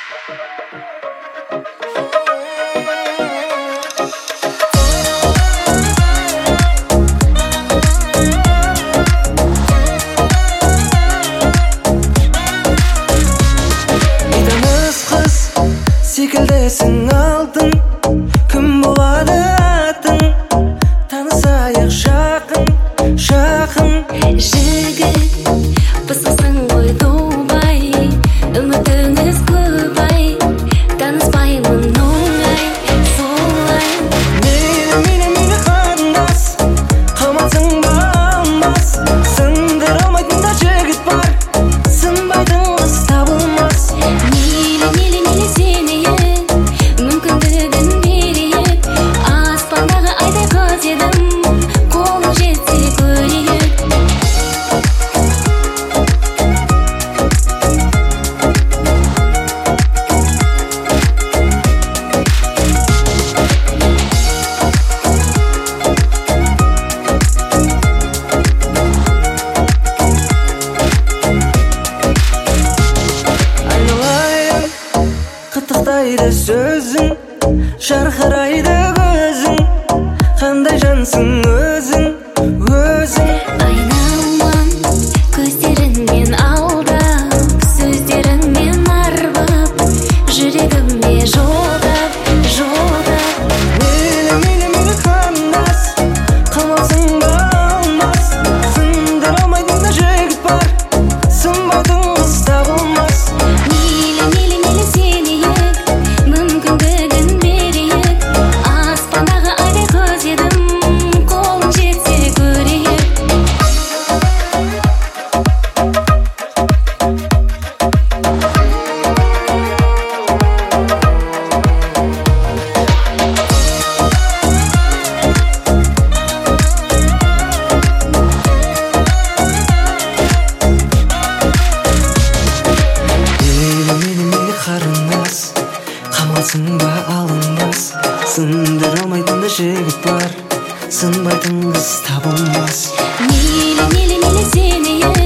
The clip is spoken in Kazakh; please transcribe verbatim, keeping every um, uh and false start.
Секілдесің алтын, кім болады атың? Танысайық жақын, жақын. Жігіт, басқасың ғой тумай, үмітіңіз көп ай, таныспаймын оңай, солай. Мейлі, мейлі, мейлі қарындас, қалмасың ба алмас, сындыра алмайтын да жігіт бар, сынбайтын қыз табылмас. Мейлі, мейлі, мейлі сенейік, мүмкіндігін берейік, аспандағы айдай қыз едім, қолың жетсе көрейік. Айналайын, қытықтайды сөзің, жарқырайды көзің, қандай жансың өзің, өзің. Айналман көздеріңмен алдап, сөздеріңмен арбап, жүрегіме жолдап, жолдап. Мейлі, мейлі, мейлі қарындас, қалмасың ба алмас, сындыра алмайтын да жігіт бар, сынбайтын қыз табылмас. Мейлі, мейлі, мейлі сенейік, мүмкіндігін берейік, аспандағы айдай қыз едім, қолың жетсе көрейік. Мейлі, мейлі, мейлі қарындас, қамалсың ба алынбас, сындыра алмайтын да жігіт бар, сынбайтын қыз табылмас. Мейлі, мейлі, мейлі сенейік,